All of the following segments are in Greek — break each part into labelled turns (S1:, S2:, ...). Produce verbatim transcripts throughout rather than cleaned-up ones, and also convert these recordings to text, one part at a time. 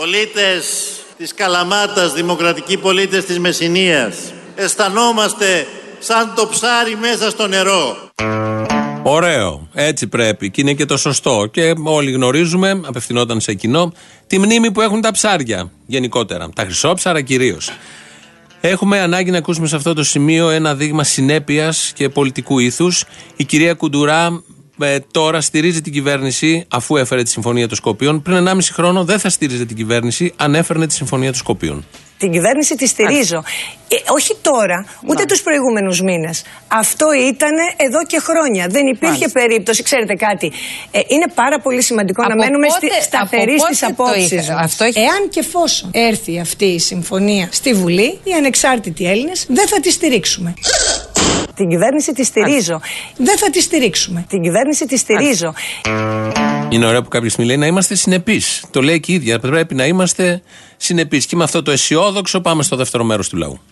S1: Πολίτες της Καλαμάτας, δημοκρατικοί πολίτες της Μεσσηνίας, αισθανόμαστε σαν το ψάρι μέσα στο νερό.
S2: Ωραίο, έτσι πρέπει και είναι και το σωστό. Και όλοι γνωρίζουμε, απευθυνόταν σε κοινό, τη μνήμη που έχουν τα ψάρια γενικότερα. Τα χρυσόψαρα κυρίως. Έχουμε ανάγκη να ακούσουμε σε αυτό το σημείο ένα δείγμα συνέπειας και πολιτικού ήθους. Η κυρία Κουντουρά ε, τώρα στηρίζει την κυβέρνηση αφού έφερε τη Συμφωνία των Σκοπίων. Πριν ενάμιση χρόνο δεν θα στήριζε την κυβέρνηση αν έφερνε τη Συμφωνία των Σκοπίων.
S3: Την κυβέρνηση τη στηρίζω. Ε, όχι τώρα, ούτε τους προηγούμενους μήνες. Αυτό ήταν εδώ και χρόνια. Δεν υπήρχε Μάλιστα. περίπτωση. Ξέρετε κάτι, ε, είναι πάρα πολύ σημαντικό από να μένουμε πότε, σταθεροί στις απόψεις μας. Έχει... Εάν και εφόσον έρθει αυτή η συμφωνία στη Βουλή, οι ανεξάρτητοι Έλληνες δεν θα τη στηρίξουμε. Την κυβέρνηση τη στηρίζω. Δεν θα τη στηρίξουμε. Την κυβέρνηση τη στηρίζω.
S2: Είναι ωραίο που κάποιος στιγμή λέει να είμαστε συνεπείς. Το λέει και η ίδια. Πρέπει να είμαστε συνεπείς. Και με αυτό το αισιόδοξο πάμε στο δεύτερο μέρος του λαού.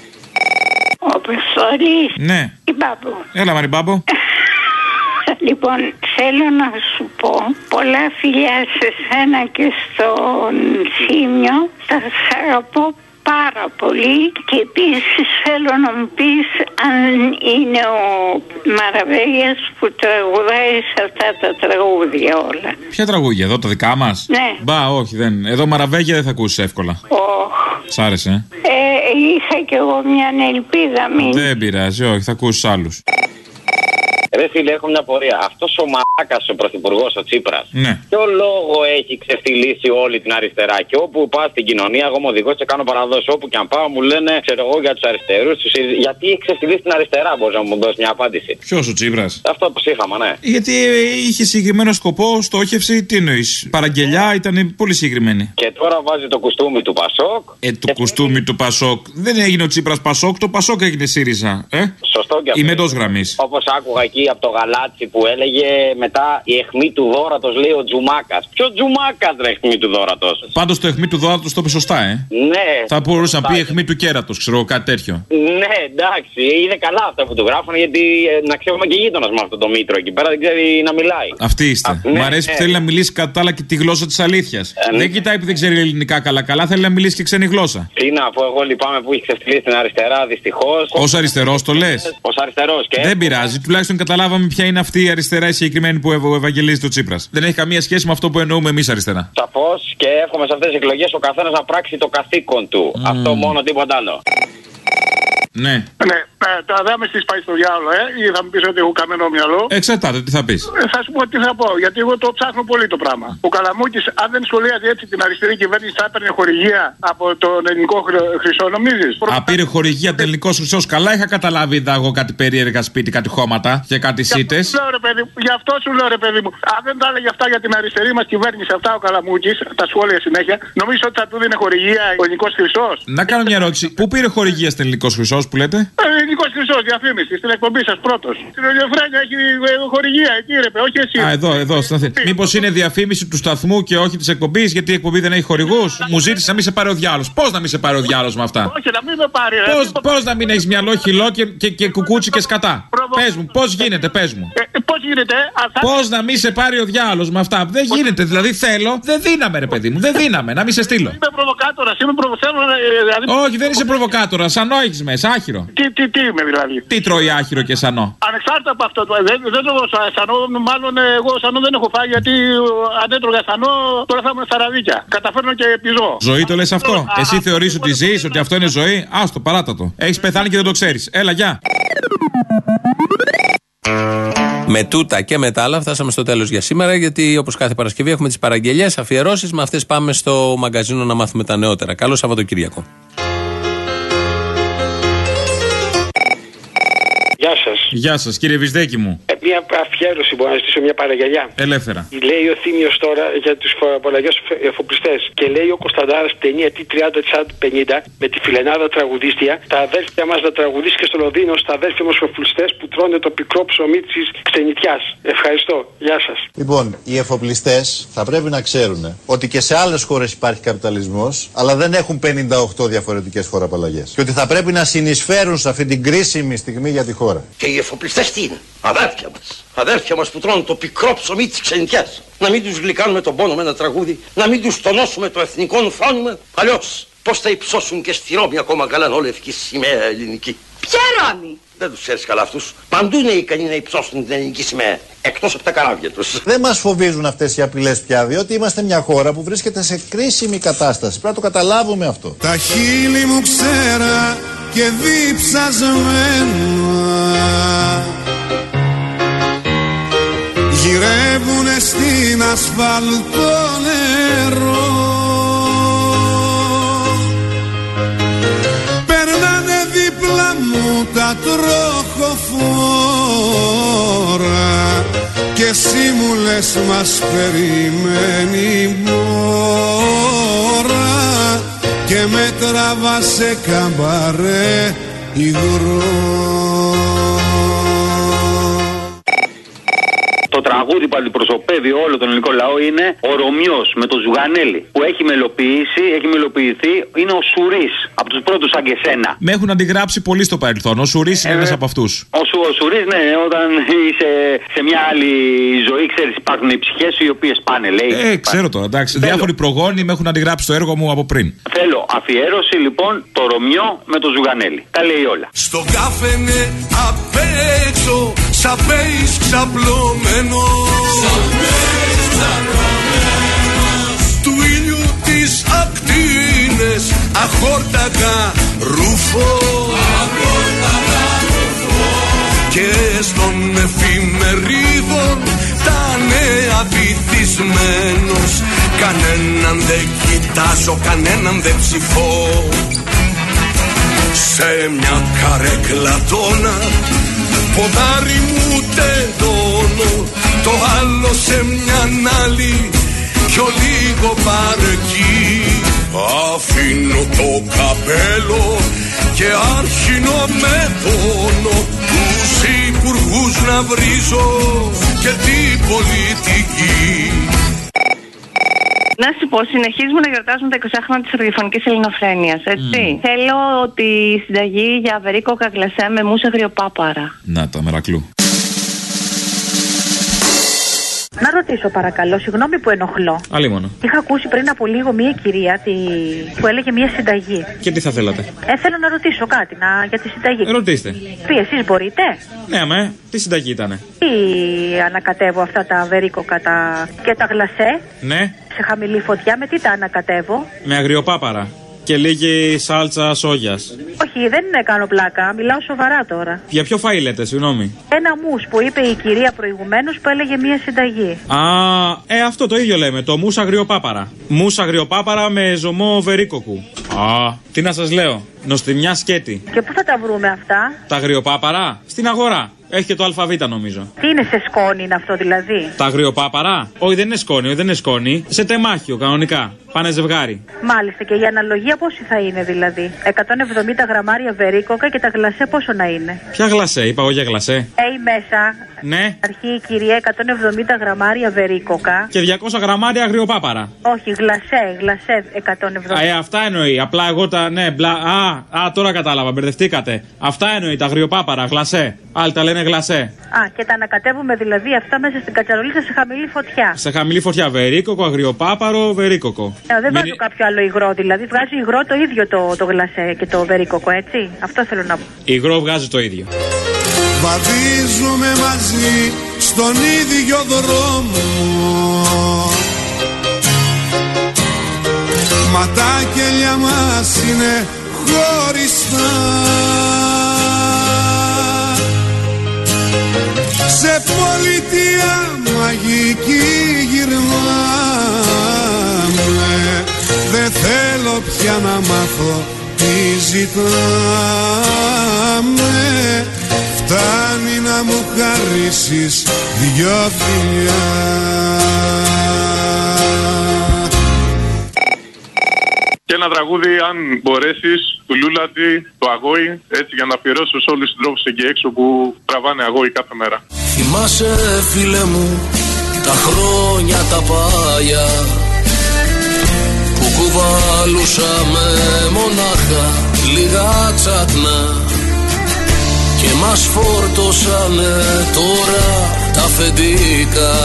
S4: Ο Πεσόρης.
S5: Ναι.
S4: Η Μπάμπο.
S5: Έλα Μαριμπάμπο.
S4: Λοιπόν, θέλω να σου πω πολλά φιλιά σε σένα και στον Σίμιο. Θα σ' αγαπώ πάρα πολύ και επίσης θέλω να μου πεις αν είναι ο Μαραβέγιας που τραγουδάει σε αυτά τα τραγούδια όλα.
S5: Ποια τραγούδια, εδώ τα δικά μας?
S4: Ναι.
S5: Μπα, όχι, δεν. Εδώ Μαραβέγια δεν θα ακούσεις εύκολα.
S4: Oh.
S5: Σ' άρεσε, ε?
S4: ε? Είχα κι εγώ μια ελπίδα, μην.
S5: Δεν πειράζει, όχι, θα ακούσεις άλλους.
S6: Ρε φίλε, έχω μια πορεία. Αυτός ο μαλάκας ο πρωθυπουργός, ο Τσίπρας,
S5: ναι.
S6: ποιο λόγο έχει ξεφτυλίσει όλη την αριστερά? Και όπου πάω στην κοινωνία, εγώ είμαι οδηγός και κάνω παραδόσεις. Όπου και αν πάω, μου λένε, ξέρω εγώ, για τους αριστερούς. Τους... Γιατί έχει ξεφτυλίσει την αριστερά, μπορεί να μου δώσει μια απάντηση?
S5: Ποιος ο Τσίπρας?
S6: Αυτό που είχαμε, ναι.
S5: Γιατί είχε συγκεκριμένο σκοπό, στόχευση, τι εννοείς? Παραγγελιά, ήταν πολύ συγκεκριμένη.
S6: Και τώρα βάζει το κουστούμι του Πασόκ.
S5: Ε, το κουστούμι του Πασόκ. Δεν έγινε ο Τσίπρας Πασόκ, το Πασόκ έγινε ΣΥΡΙΖΑ. Ε?
S6: Σωστό και αυτό.
S5: Η μετός γραμμής.
S6: Όπως άκουγα εκεί από το Γαλάτσι που έλεγε μετά η αιχμή του δώρατος, λέει ο Τζουμάκας. Ποιο Τζουμάκας, ρε, αιχμή του δώρατος?
S5: Πάντως το αιχμή του δώρατος το είπε σωστά, ε.
S6: Ναι.
S5: Θα μπορούσε να πει αιχμή του κέρατος, ξέρω, κάτι τέτοιο.
S6: Ναι, εντάξει. Είναι καλά αυτά που του γράφουν, γιατί ε, να ξέρουμε και γείτονας με αυτό το Μήτρο εκεί πέρα δεν ξέρει να μιλάει.
S5: Αυτή είστε. Α, ναι, Μ' αρέσει ναι. που θέλει να μιλήσει κατά τα άλλα και τη γλώσσα της αλήθειας. Ε, ναι. Δεν κοιτάει που δεν ξέρει ελληνικά καλά-καλά, θέλει να μιλήσει και ξένη γλώσσα.
S6: Τι να πω, εγώ λυπάμαι που έχει ξεφτυλίσει την αριστερά, δυστυχώς.
S5: Ως αριστερός το λες?
S6: Ως αριστερός και.
S5: Δεν πειράζει, τουλάχιστον καταλάβαμε ποια είναι αυτή η αριστερά η συγκεκριμένη που ευαγγελίζει το Τσίπρας. Δεν έχει καμία σχέση με αυτό που εννοούμε εμείς αριστερά.
S6: Σαφώς, και εύχομαι σε αυτές τις εκλογές ο καθένας να πράξει το καθήκον του. Mm. Αυτό μόνο, τίποτα άλλο.
S5: Ναι.
S7: Ναι, τώρα δεν με στήσει πάει στο διάολο, ε, ή θα μου πει ότι έχω καμένο μυαλό.
S5: Εξαρτάται, τι θα πει.
S7: Ε, θα σου πω τι θα πω, γιατί εγώ το ψάχνω πολύ το πράγμα. Ο Καλαμούκης, αν δεν σχολίαζε έτσι την αριστερή κυβέρνηση, θα έπαιρνε χορηγία από τον ελληνικό χρυσό, νομίζεις?
S5: Α, πήρε χορηγία από τον ελληνικό χρυσό. Καλά είχα καταλάβει, είδα εγώ κάτι περίεργα σπίτι, κάτι χώματα και κάτι σίτες.
S7: Γι' αυτό σου λέω, ρε παιδί μου, αν δεν τα έλεγε αυτά για την αριστερή μας κυβέρνηση, αυτά ο Καλαμούκης, τα σχόλια συνέχεια, νομίζω ότι θα του δίνει χορηγία ο ελληνικός χρυσό.
S5: Να κάνω μια ερώτηση. Πού πήρε χορηγία στον ελληνικό χρυσό που λέτε?
S7: Ελληνικός χρυσός, διαφήμιση στην εκπομπή σας πρώτος. Στην Ολιοφρένια έχει χορηγία, εκεί ρε παιδί, όχι εσύ.
S5: Α, εδώ, εδώ. Μήπως είναι διαφήμιση του σταθμού και όχι της εκπομπής, γιατί η εκπομπή δεν έχει χορηγούς? Μου ζήτησε να μην σε πάρει ο διάλογος. Πώς να μην σε πάρει ο διάλογος με αυτά?
S7: Όχι, να μην με πάρει, ρε.
S5: Πώς, πώς να μην έχεις μυαλό, χυλό και, και, και κουκούτσι και σκατά? Πες μου, πώς γίνεται, πες μου.
S7: Ε, πώς γίνεται, αυτά...
S5: Πώς να μην σε πάρει ο διάλογος με αυτά? Δεν γίνεται, δηλαδή θέλω, δεν δίναμε ρε παιδί μου, δεν δίναμε, να μην σε στείλω.
S7: Είμαι προβοκάτορας, είμαι προβοκάτορας. Δηλαδή...
S5: Όχι, δεν είσαι προβοκάτορας, σανό έχεις μέσα, άχυρο.
S7: Τι, τι, τι είμαι δηλαδή?
S5: Τι τρώει άχυρο και σανό?
S7: Ανεξάρτητα από αυτό, δεν, δεν τρώω σανό, μάλλον εγώ σανό δεν έχω φάει, γιατί αν έτρωγα σανό τώρα θα ήμουν στα ραδίκια. Καταφέρνω και πιζώ.
S5: Ζωή το λες αυτό? Α, εσύ θεωρείς ότι ζεις, ότι αυτό είναι ζωή? Άστο, παράτατο. Έχεις πεθάνει και δεν το ξέρεις. Έλα, γεια.
S2: Με τούτα και με τα άλλα φτάσαμε στο τέλος για σήμερα, γιατί όπως κάθε Παρασκευή έχουμε τις παραγγελίες, αφιερώσεις. Με αυτές πάμε στο μαγκαζίνο να μάθουμε τα νεότερα. Καλό Σαββατοκύριακο.
S8: Γεια σας.
S5: Γεια σας, κύριε Βυσδέκη μου.
S8: Ε, μια αφιέρωση, μπορώ να ζητήσω μια παραγγελιά?
S5: Ελεύθερα.
S8: Λέει ο Θήμιος τώρα για τους φοροαπαλλαγές εφοπλιστές. Και λέει ο Κωνσταντάρας ταινία τι τριάντα πενήντα με τη φιλενάδα τραγουδίστρια. Τα αδέρφια μας να τραγουδήσει και στο Λονδίνο στα αδέρφια μας εφοπλιστές που τρώνε το πικρό ψωμί της ξενιτιάς. Ευχαριστώ. Γεια σας.
S9: Λοιπόν, οι εφοπλιστές θα πρέπει να ξέρουν ότι και σε άλλες χώρες υπάρχει καπιταλισμός, αλλά δεν έχουν πενήντα οκτώ διαφορετικές φοροαπαλλαγές. Και ότι θα πρέπει να συνεισφέρουν σε αυτή την κρίσιμη στιγμή για τη χώρα.
S10: Και οι εφοπλιστές τι είναι? Αδέρφια μας. Αδέρφια μας που τρώνε το πικρό ψωμί της ξενιτιάς. Να μην τους γλυκάνουμε τον πόνο με ένα τραγούδι, να μην τους τονώσουμε το εθνικό φρόνημα. Αλλιώς, πώς θα υψώσουν και στη Ρώμη ακόμα γαλανόλευκη σημαία ελληνική?
S11: Ποια Ρώμη?
S10: Δεν τους ξέρεις καλά αυτούς. Παντού είναι ικανοί να υψώσουν την ελληνική σημαία. Εκτός από τα καράβια τους.
S9: Δεν μας φοβίζουν αυτές οι απειλές πια, διότι είμαστε μια χώρα που βρίσκεται σε κρίσιμη κατάσταση. Πρέπει να το καταλάβουμε αυτό.
S12: Τα χείλη μου ξέρα και διψασμένα γυρεύουνε στην ασφαλτό νερό. Περνάνε δίπλα μου τα τροχοφόρα και εσύ μου λες μας περιμένει μόρα και με τραβά σε καμπαρέ υγρό.
S13: Το τραγούδι που αντιπροσωπεύει όλο τον ελληνικό λαό είναι ο Ρωμιός με το Ζουγανέλη. Που έχει μελοποιήσει, έχει μελοποιηθεί, είναι ο Σουρής. Από τους πρώτους σαν και σένα.
S5: Με έχουν αντιγράψει πολύ στο παρελθόν. Ο Σουρής είναι ε, ένας από αυτούς.
S13: Ο, Σου, ο Σουρής, ναι, όταν είσαι σε μια άλλη ζωή, ξέρεις, υπάρχουν οι ψυχές οι οποίες πάνε, λέει.
S5: Ε, ξέρω τώρα, εντάξει. Θέλω. Διάφοροι προγόνοι με έχουν αντιγράψει το έργο μου από πριν.
S13: Θέλω αφιέρωση λοιπόν το Ρωμιό με το Ζουγανέλη. Τα λέει όλα.
S12: Στο κάφενε απ' έξω, σαπέις ξαπλωμένος. Του ήλιου τις ακτίνες αχόρτακα ρούφο. Και στον εφημερίδων τα νέα βυθισμένος. Κανέναν δεν κοιτάζω, κανέναν δεν ψηφώ. Σε μια καρέκλα τόνα ποδάρι μου τεντώνω, το άλλο σε μια άλλη πιο λίγο παρεκεί. Αφήνω το καπέλο και άρχινω με πόνο τους υπουργούς να βρίζω και την πολιτική.
S14: Να σου πω, συνεχίζουμε να γιορτάζουμε τα είκοσι χρόνια της ραδιοφωνικής ελληνοφρένειας, έτσι. Mm. Θέλω τη συνταγή για βερίκοκα γλασέ με μουσα αγριοπάπαρα.
S5: Να τα μερακλού.
S15: Να ρωτήσω παρακαλώ, συγγνώμη που ενοχλώ.
S5: Αλίμονο.
S15: Είχα ακούσει πριν από λίγο μία κυρία τη... που έλεγε μία συνταγή.
S5: Και τι θα θέλατε?
S15: Ε, θέλω να ρωτήσω κάτι να... για τη συνταγή.
S5: Ε, ρωτήστε.
S15: Τι, εσείς μπορείτε?
S5: Ναι, αμέ. Τι συνταγή ήτανε?
S15: Τι ανακατεύω αυτά τα βερίκοκα τα... και τα γλασέ?
S5: Ναι.
S15: Σε χαμηλή φωτιά, με τι τα ανακατεύω?
S5: Με αγριοπάπαρα. Και λίγη σάλτσα σόγιας.
S15: Όχι, δεν κάνω πλάκα. Μιλάω σοβαρά τώρα.
S5: Για ποιο φαΐ λέτε, συγγνώμη?
S15: Ένα μους που είπε η κυρία προηγουμένως που έλεγε μία συνταγή.
S5: Α, ε, αυτό το ίδιο λέμε. Το μους αγριοπάπαρα. Μους αγριοπάπαρα με ζωμό βερίκοκου. Α, τι να σας λέω. Νοστιμιά σκέτη.
S15: Και πού θα τα βρούμε αυτά?
S5: Τα αγριοπάπαρα? Στην αγορά. Έχει και το αλφαβήτα νομίζω.
S15: Τι είναι σε σκόνη είναι αυτό δηλαδή?
S5: Τα αγριοπάπαρα? Όχι, δεν είναι σκόνη, όχι, δεν είναι σκόνη. Σε τεμάχιο κανονικά. Πάνε ζευγάρι.
S15: Μάλιστα, και η αναλογία πόση θα είναι δηλαδή? εκατόν εβδομήντα γραμμάρια βερίκοκα και τα γλασέ πόσο να είναι?
S5: Ποια γλασέ, είπα εγώ για γλασέ.
S15: Ε, μέσα.
S5: Ναι.
S15: Αρχή η κυρία εκατόν εβδομήντα γραμμάρια βερίκοκα.
S5: Και διακόσια γραμμάρια αγριοπάπαρα.
S15: Όχι, γλασέ, γλασέ εκατόν εβδομήντα.
S5: Α, ε, αυτά εννοεί. Απλά εγώ τα. Ναι, μπλα. Α, α, τώρα κατάλαβα, μπερδευτήκατε. Αυτά εννοεί τα αγριοπάπαρα, γλασέ. Άλλοι τα λένε γλασέ.
S15: Α, και τα ανακατεύουμε δηλαδή αυτά μέσα στην κατσαρολίτσα σε χαμηλή φωτιά.
S5: Σε χαμηλή φωτιά, βερίκοκο, αγριοπάπαρο, βερίκοκο.
S15: Ε, δεν βάζω κάποιο άλλο υγρό, δηλαδή βγάζει υγρό το ίδιο το, το γλασέ και το βερίκοκο, έτσι. Αυτό θέλω να πω.
S5: Υγρό βγάζει το ίδιο.
S12: Βαδίζουμε μαζί στον ίδιο δρόμο, μα τα κελιά μας είναι χωριστά. Σε πολιτεία μαγική γυρνάμε, δεν θέλω πια να μάθω τι ζητάμε. Φτάνει να μου χαρίσεις δυο φιλιά.
S16: Και ένα τραγούδι, αν μπορέσεις, του Λούλαντι, το Αγόη, έτσι για να αφιερώσω σε όλους τους συντρόφους εκεί έξω που τραβάνε αγόη κάθε μέρα.
S17: Θυμάσαι φίλε μου τα χρόνια τα πάγια που κουβαλούσαμε μονάχα λίγα τσακνά και μας φόρτωσανε τώρα τα αφεντικά.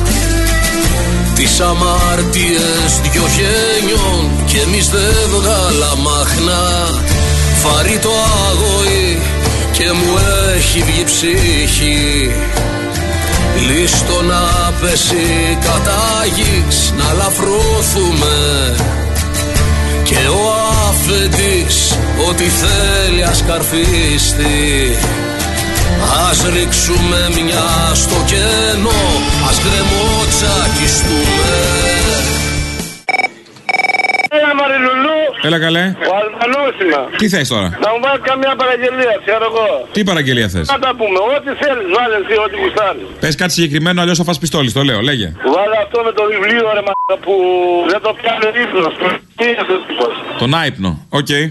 S17: Τις αμάρτιες δυο γένιων κι εμείς δεν βγάλαμε αχνά. Βαρύ το αγώη και μου έχει βγει ψυχή. Λίστο να πέσει κατά γης, να λαφρώθουμε. Και ο αφεντής ό,τι θέλει ας καρφίστη. Ας ρίξουμε μια στο κενό, ας γκρεμότσακιστούμε.
S11: Έλα Μαριλουλού.
S2: Έλα καλέ.
S11: Ο Αλβανός είμαι.
S2: Τι θες τώρα?
S11: Να μου βάλεις καμιά παραγγελία, ξέρω εγώ.
S2: Τι παραγγελία θες?
S11: Να τα πούμε, ό,τι θέλεις, βάλε εσύ, ό,τι γουστάρεις.
S2: Πες κάτι συγκεκριμένο, αλλιώς θα φας πιστόλι, το λέω, λέγε.
S11: Βάλε αυτό με το βιβλίο ρε μα που δεν το πιάνει ύπνος. Τι είναι αυτός τύπος?
S2: Τον άϊπνο, οκ. Okay.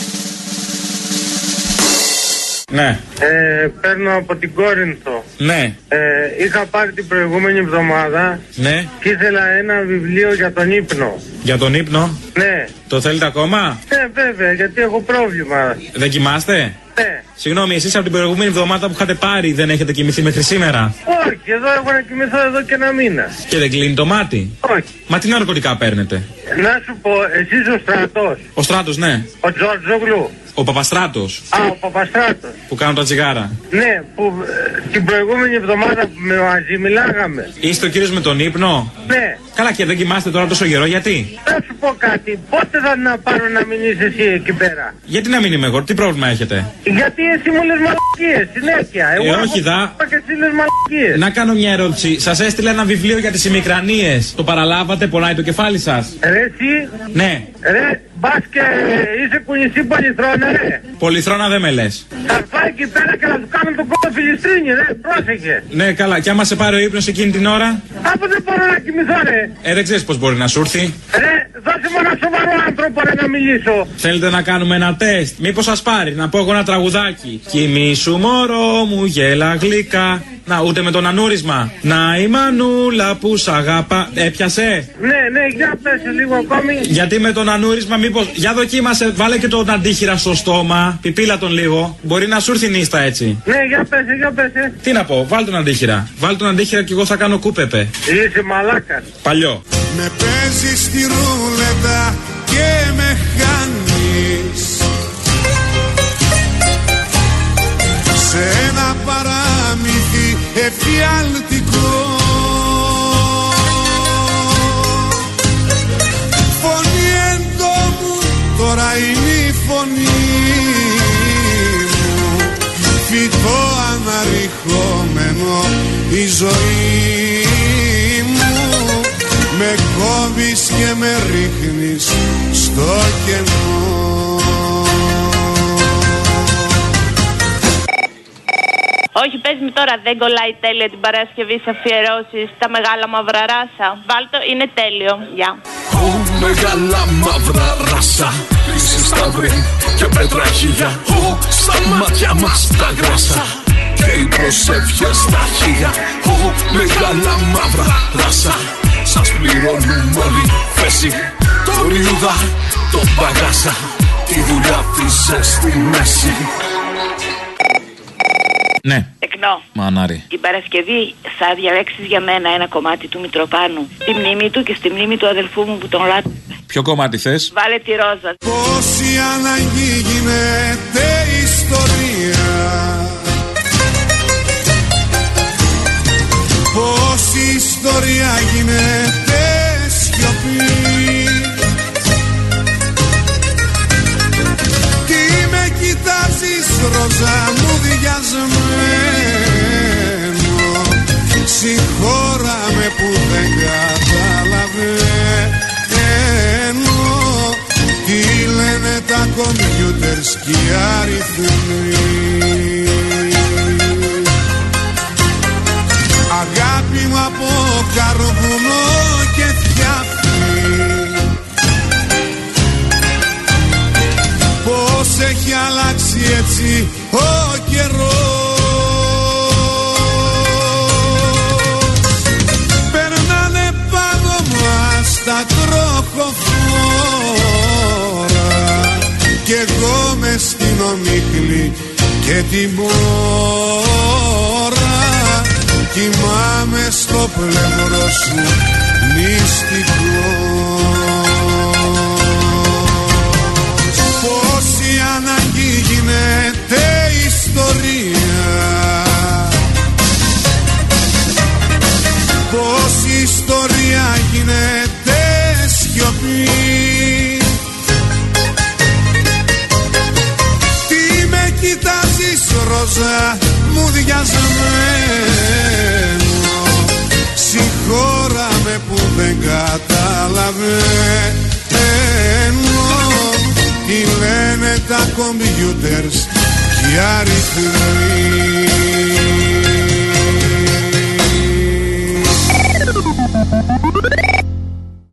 S2: Ναι.
S18: Ε, παίρνω από την Κόρινθο.
S2: Ναι.
S18: Ε, είχα πάρει την προηγούμενη εβδομάδα.
S2: Ναι.
S18: Και ήθελα ένα βιβλίο για τον ύπνο.
S2: Για τον ύπνο?
S18: Ναι.
S2: Το θέλετε ακόμα?
S18: Ναι, βέβαια, γιατί έχω πρόβλημα.
S2: Δεν κοιμάστε?
S18: Ναι.
S2: Συγγνώμη, εσείς από την προηγούμενη εβδομάδα που είχατε πάρει δεν έχετε κοιμηθεί μέχρι σήμερα?
S18: Όχι, εδώ έχω να κοιμηθώ εδώ και ένα μήνα.
S2: Και δεν κλείνει το μάτι?
S18: Όχι.
S2: Μα τι ναρκωτικά παίρνετε?
S18: Να σου πω, εσύ ο Στράτος.
S2: Ο Στράτος, ναι.
S18: Ο Τζορτζόγλου.
S2: Ο Παπαστράτος.
S18: Α, ο Παπαστράτος.
S2: Που κάνουν τα τσιγάρα.
S18: Ναι, που ε, την προηγούμενη εβδομάδα που με μαζί μιλάγαμε.
S2: Είστε ο κύριος με τον ύπνο?
S18: Ναι.
S2: Καλά, και δεν κοιμάστε τώρα τόσο καιρό, γιατί?
S18: Θα σου πω κάτι, πότε θα να πάρω να μην είσαι εσύ εκεί πέρα?
S2: Γιατί να μην είμαι εγώ, τι πρόβλημα έχετε?
S18: Γιατί εσύ μου λες μαλακίες συνέχεια. Εγώ
S2: ε, όχι δα.
S18: Και εσύ λες μαλακίες.
S2: Να κάνω μια ερώτηση. Σας έστειλε ένα βιβλίο για τις ημικρανίες. Το παραλάβατε, πονάει το κεφάλι σας?
S18: Ρε εσύ.
S2: Ναι.
S18: Ρε, μπας και είσαι κουνησί πολυθρόνα ρε.
S2: Πολυθρόνα δεν με λες.
S18: Θα πάει εκεί πέρα και να του κάνω τον κόμμα φιλιστρίνη ρε, πρόσεχε.
S2: Ναι, καλά, και άμα σε πάρει ο ύπνος εκείνη την ώρα?
S18: Από δεν μπορώ να κοιμηθώ ρε.
S2: Ε, δεν ξέρεις πως μπορεί να σου έρθει.
S18: Ρε, δώσε μου ένα σοβαρό άνθρωπο ρε να μιλήσω.
S2: Θέλετε να κάνουμε ένα τεστ? Μήπως σας πάρει, να πω εγώ ένα τραγουδάκι. Κοιμήσου μωρό μου, γέλα γλυκά. Να, ούτε με το ανούρισμα. Να η μανούλα που σ' αγαπά. Έπιασε?
S18: Ναι, ναι, για πέσε λίγο ακόμη.
S2: Γιατί με τον ανούρισμα, μήπως. Για δοκίμασε, βάλε και τον αντίχειρα στο στόμα. Πιπίλα τον λίγο. Μπορεί να σου έρθει νύστα έτσι.
S18: Ναι, για πέσε, για πέσε.
S2: Τι να πω, βάλ τον αντίχειρα. Βάλ τον αντίχειρα και εγώ θα κάνω κούπεπε.
S18: Είσαι μαλάκα.
S2: Παλιό.
S12: Με παίζεις στη ρούλετα και με χάνεις. Σε ένα παράμυθι εφιαλτικό. Φωνή εντόμου, τώρα είναι η φωνή μου. Φυτό αναρριχόμενο η ζωή μου. Με κόβεις και με ρίχνεις στο κενό.
S19: Όχι, πες μου τώρα, δεν κολλάει τέλεια την Παρασκευή σε αφιερώσεις τα μεγάλα μαύρα ράσα? Βάλτο, είναι τέλειο. Γεια.
S17: Ω μεγάλα μαύρα ράσα, είσαι σταυρή και πέτρα χίλια. Ω στα μάτια μας τα γράσα και οι προσεύχες στα χίλια. Ω μεγάλα μαύρα ράσα, σας πληρώνουμε όλη θέση. Το ριούδα, το παγάσα, τη δουλειά αφήσες στη μέση.
S2: Ναι.
S19: Τεκνό.
S2: Μανάρι.
S19: Την Παρασκευή θα διαλέξεις για μένα ένα κομμάτι του Μητροπάνου. Στη μνήμη του και στη μνήμη του αδελφού μου που τον λάτρε.
S2: Ποιο κομμάτι θες?
S19: Βάλε τη Ρόζα.
S12: Πόση ανάγκη γίνεται ιστορία. Πόση ιστορία γίνεται σιωπή. Τι με κοιτάζεις Ρόζα μου διασμένο. Συγχώραμε που δεν καταλαβαίνω. Τι λένε τα κομπιούτερς και οι αριθμοί. Αγάπη μου από καρβουνό και φτιάχνει. Πώς έχει αλλάξει έτσι ο καιρός. Περνάνε πάνω μας τα τροχοφόρα κι εγώ μες στην ομίχλη και και την ώρα κοιμάμαι στο πλευρό σου μυστικό. Πως η ανάγκη γίνεται ιστορία, πως η ιστορία γίνεται σιωπή. Τι με κοιτάζεις ρόζα μου διασμένο, συγχώραμε που δεν καταλαβαίνω τι λένε τα κομπιούτερς και οι αριθμοί.